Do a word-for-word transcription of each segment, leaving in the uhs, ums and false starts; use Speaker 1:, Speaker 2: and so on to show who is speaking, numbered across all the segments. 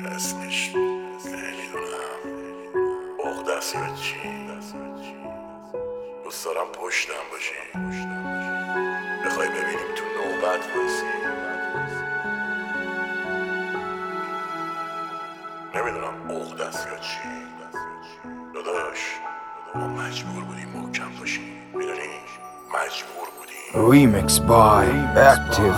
Speaker 1: اسمش نمیدونم عقدست یا چی. دوست دارم پشتم باشی، بخوای ببینیم تو نوبت وایسی. نمیدونم عقدست یا چی. داداش ما مجبور بودیم محکم باشیم، میدونی مجبور بودیم.
Speaker 2: Remix by Active.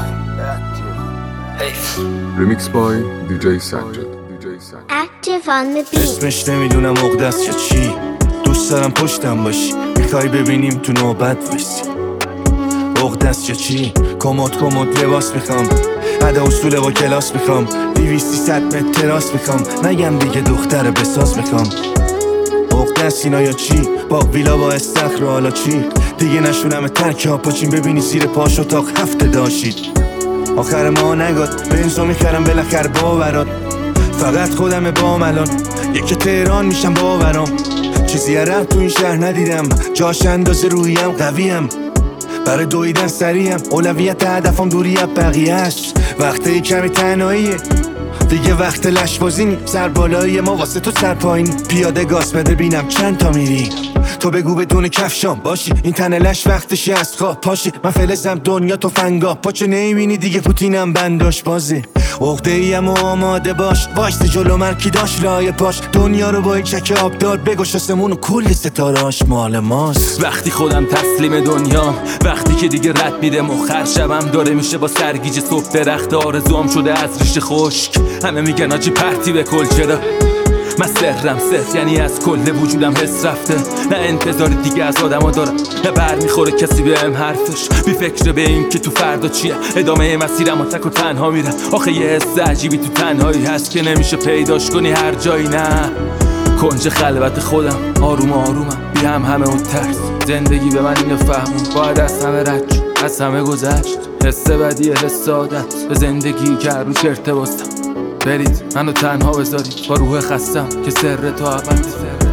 Speaker 3: Remix by دی جی سجاد.
Speaker 4: Active on the beat.
Speaker 5: اسمش نمیدونم عقدست یا چی. دوست دارم پشتم باشی، میخوای ببینیم تو نوبت وایسی. عقدست یا چی؟ کمد کمد لباس میخوام، ادا اصول با کلاس میخوام، دیویستی صد متر تراس میخوام، نگم دیگه دختر بساز میخوام. عقدست اینا یا چی؟ با ویلا با استخر حالا چی؟ دیگه نشونم ترک ها پاچین، ببینی زیر پاش اتاق هفته داشید. آخر ما نگاد بنزو میخرم بالاخر باورات، فقط خودم بام الان یکی تهران میشم باورام. چیزی رفت تو این شهر ندیدم، جاش اندازه رویم قویم، برای دویدن سریم اولویت هدفم دوری از بقیه است. وقتی کمی تنهاییه دیگه، وقت لشبازی نی، سر بالایی ما واسه تو سر پایینی. پیاده گاز بده بینم چند تا میری، تو بگو بدون کفشام باشی، این تن لش وقتشی از خواب پاشی. من فلزم دنیا تو فنگا، پاچه نمیبینی دیگه پوتینم بنداش بازی. عقده ایم و آماده باش، وایستی جلو مرکی داشت رای پاش. دنیا رو با این چک آبدار بگوش، آسمون و کل ستارهاش مال ماست.
Speaker 6: وقتی خودم تسلیم دنیام، وقتی که دیگه رد میده مخر شبم داره میشه با سرگیج صبح. درخت آرزوام شده از ریشه خشک، همه میگن آجی پرتی به کل. چرا من سرم سر یعنی از کل وجودم حس رفته، نه انتظار دیگه از آدم دارم، نه بر میخوره کسی بهم حرفش. بی فکر به این که تو فردا چیه، ادامه مسیرم و تک و تنها میرم. آخه یه حس عجیبی تو تنهایی هست که نمیشه پیداش کنی هر جایی. نه کنج خلوت خودم آروم آرومم، بی هم همه اون ترس. زندگی به من اینو فهمون، باید از همه رد شد، از همه گذشت. حس بدیه حس عادت، به زندگی که هر روش ارتباطم. برید منو تنها بذارید با روح خستم که سر تو ابد.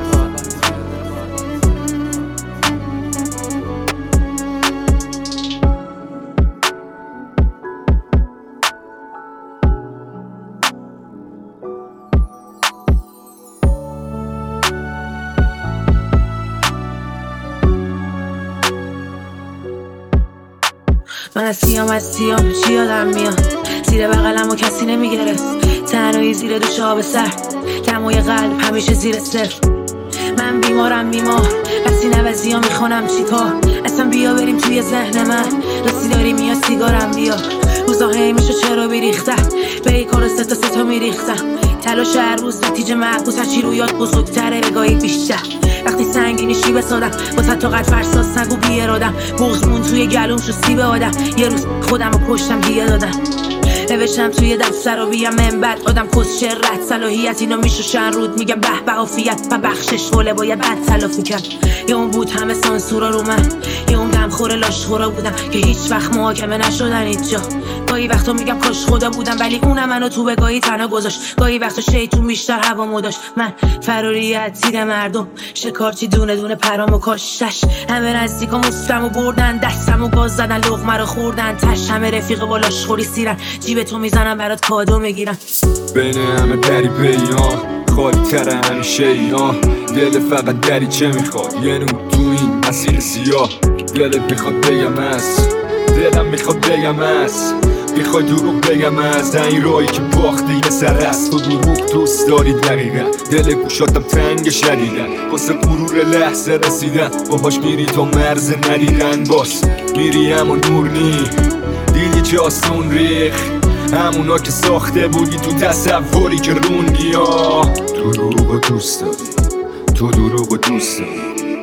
Speaker 7: من از سیام از سیام چی یادم میاد، زیر بغلم و کسی نمیگرفت، تنهایی زیر دوش آب سر، دمای قلب همیشه زیر صفر. من بیمارم بیمار، بسی نوزی ها میخونم چی کار. اصلا بیا بریم توی ذهن من، رسی داری میاد سیگارم بیا. روزا هی میشه چرا بیریختم، به ای کار ستا ستا میریختم. تلاش هر روز نتیجه معکوس، هرچی رویات بزرگتره بگاهی بیشتر. وقتی سنگینی شی بسادم واسه تا قد فرساز نگو بی ارادم. بغزمون توی گلوم شو سیب آدم، یه روز خودم رو کشتم دیگه دادم. نوشتم توی دفتر و بیم منبر، آدم کس شرط صلاحیت اینو میشوشن رود. میگم به به عافیت و بخشش وله باید بد تلافی کرد. یه اون بود همه سانسورا رو من، یه اون دم خوره لاشخورا بودم که هیچ وقت محاکمه نشدن هیچ جا. گاهی وقتا میگم کاش خدا بودم، ولی اونم منو تو بگاهی تنها گذاشت. گاهی وقتا شیطون بیشتر هوامو داشت. من فراریت تیر مردم، شکارچی دونه دونه پرامو کاشتش. همه نزدیکا مفتمو بردن، دستمو گاز زدن، لقمه رو خوردن تش. همه رفیق با لاشخوری سیرن، جیب تو میزنم برات کادو میگیرم.
Speaker 8: بین همه دری بیان، خالی تره همیشه ایران. دل فقط دری چه میخواد، یه نور تو این مسیر سیاه. دلت میخواد بگم از، دلم میخواد بگم از، میخوای دروغ بگم از. این رایی که باختی یه سر است، تو دروغ دوست داری دقیقا. دل گوشاتم تنگ شدیدن، واسه غرور لحظه رسیدن. باهاش میری تا مرز ندیدن، باز میری اما نور نی. دیدی چه آسون ریخ، همونا که ساخته بودی تو تصوری که روندی. دروغ دوست داری، تو دروغ دوست داری،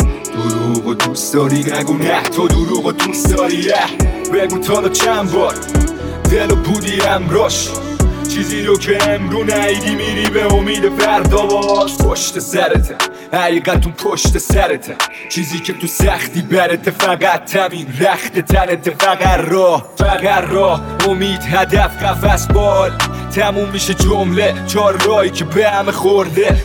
Speaker 8: دروغ دوست داری. نگو نه تو دروغ دوست داری، بگو تا دا چند بار دلو بودی امراش. چیزی رو که امرو نیدی میری به امید فردا باز. پشت سرته حقیقتون پشت سرته، چیزی که تو سختی برته فقط همین رخت تنته. فقط راه فقط راه، امید هدف قفس بال. تموم میشه جمله چهار راهی که به همه خورده.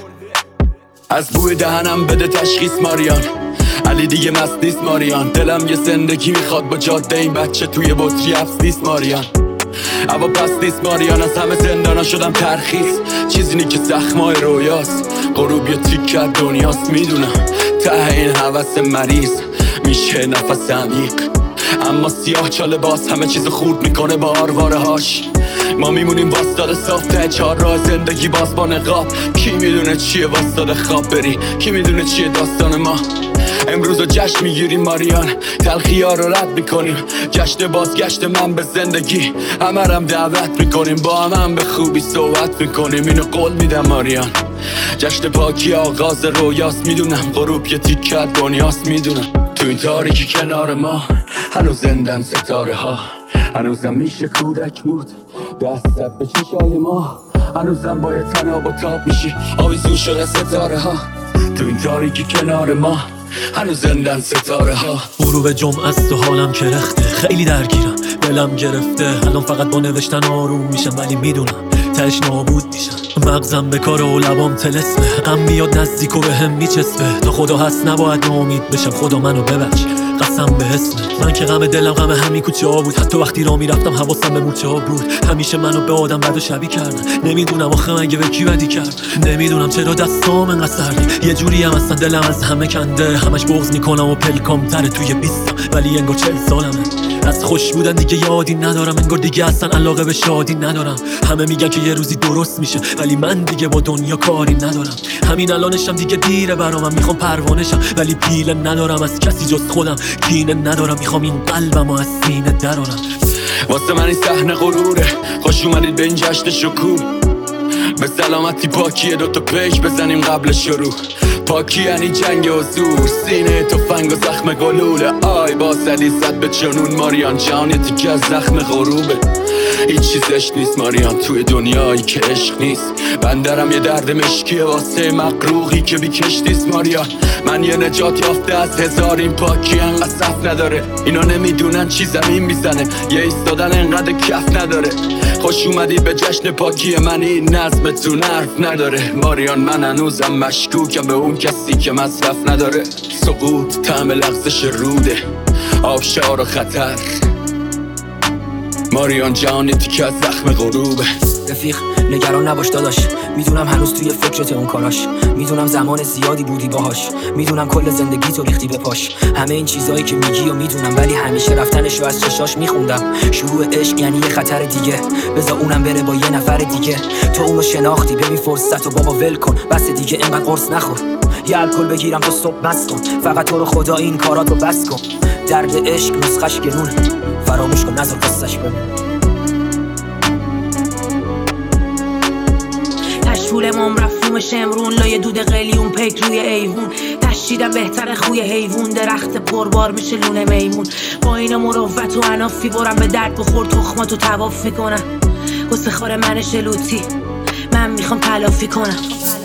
Speaker 6: از بوی دهنم بده تشخیص ماریان، علی دیگه مست نیست ماریان. دلم یه زندگی میخواد با جاده این بچه توی بطری افس نیست ماریان. اما پس نیست ماریان، از همه زندانا شدم ترخیص. چیزی نی که زخمای رویاست، غروب یا تیکه دنیاست. میدونم ته این حوث مریض میشه نفس عمیق، اما سیاه چاله باز همه چیز خورد میکنه با آرواره هاش. ما میمونیم واسطاده صاف ته چهار راه زندگی باز با نقاب. کی میدونه چیه واسطاده خواب بری، کی میدونه چیه داستان ما. امروز رو جشن میگیریم ماریان، تلخی ها رو رد میکنیم. جشن بازگشت من به زندگی، همه رم دعوت میکنیم. با همه هم به خوبی صحبت میکنیم، اینو قول میدم ماریان. جشن پاکی آغاز رویاست، میدونم غروب یه تیکه دنیاست. میدونم تو این تاریکی کنار ما هنوز زندن ستاره ها، هنوزم میشه کودک بود دستت به چشای ما. هنوزم باید تناب و تاب میشی، آویزون شده ستاره ها. تو این تاریکی کنار ما هنوز زندن ستاره ها.
Speaker 9: غروب جمعه است و حالم کرخته، خیلی درگیرم، دلم گرفته. الان فقط با نوشتن آروم میشم، ولی میدونم تهش نابود میشم. مغزم به کار و لبام طلسمه، غم میاد نزدیک و به هم میچسبه. تا خدا هست نباید ناامید بشم، خدا منو ببخش قسم به اسمت. من که غم دلم غم همین کوچه ها بود، حتی وقتی راه میرفتم حواسم به مورچه ها بود. همیشه منو به آدم بد و شبیه کردن، نمیدونم آخه مگه به کی بدی کرد. نمیدونم چرا دستام انقدر سرده، یه جوری هم اصلا دلم از همه کنده. همش بغض میکنم و پلکام تره توی بیستم، ولی انگار چل سالمه. از خوش بودن دیگه یادی ندارم، انگار دیگه اصلا علاقه به شادی ندارم. همه میگن که یه روزی درست میشه، ولی من دیگه با دنیا کاری ندارم. همین الانشم دیگه دیره برام، میخوام پروانشم ولی پیله ندارم از کسی جز خودم. کینه ندارم، میخوام این قلبمو از سینه درارم.
Speaker 6: واسه من این صحنه غروره، خوش اومدید به این جشن شکوه. به سلامتی پاکیه دوتا پیش بزنیم قبل شروع. پاکی یعنی جنگ و زور، سینه تفنگ و زخم گلوله. آی با سلی زد به جنون ماریان، جان یه تیکه از زخم غروبه. هیچ چیزش نیست ماریان توی دنیایی که عشق نیست. بندرم یه درد مشکیه واسه مقروقی که بی کشتیست ماریان. من یه نجات یافته از هزار، این پاکی انقدر صف نداره. اینا نمیدونن چی زمین میزنه، یه ایستادن انقدر کف نداره. خوش اومدی به جشن پاکی من، این نظمتون حرف نداره ماریان. من هنوزم مشکوکم به اون کسی که مصرف نداره. سقوط طعم لغزش روده، آبشار و خطر. ماریان جان تیکه از زخم غروبه.
Speaker 10: رفیق نگران نباش داداش، میدونم هنوز توی فکرت اون کاراش. میدونم زمان زیادی بودی باهاش، میدونم کل زندگی تو ریختی به پاش. همه این چیزایی که میگی و میدونم، ولی همیشه رفتنشو از چشاش میخوندم. شروع عشق یعنی یه خطر دیگه، بذار اونم بره با یه نفر دیگه. تو اونو شناختی، ببین فرصت و بابا ول کن. بس دیگه اینقدر قرص نخور، یه الکل بگیرم تو صبح بس کن. فقط تو رو خدا این کاراتو بس کن. درد عشق نسخش گرونه، فراموش کن نذار قصه‌اش بمونه.
Speaker 7: طول مام رفوم شمرون، لای دود قلیون پیک روی ایوون. تشیدم بهتر خوی حیوون، درخت پربار میشه لونه میمون. با این مروت و عنافی برم به درد بخور، تخماتو تواف میکنم. واسه خار من شلوتی من میخوام تلافی کنم.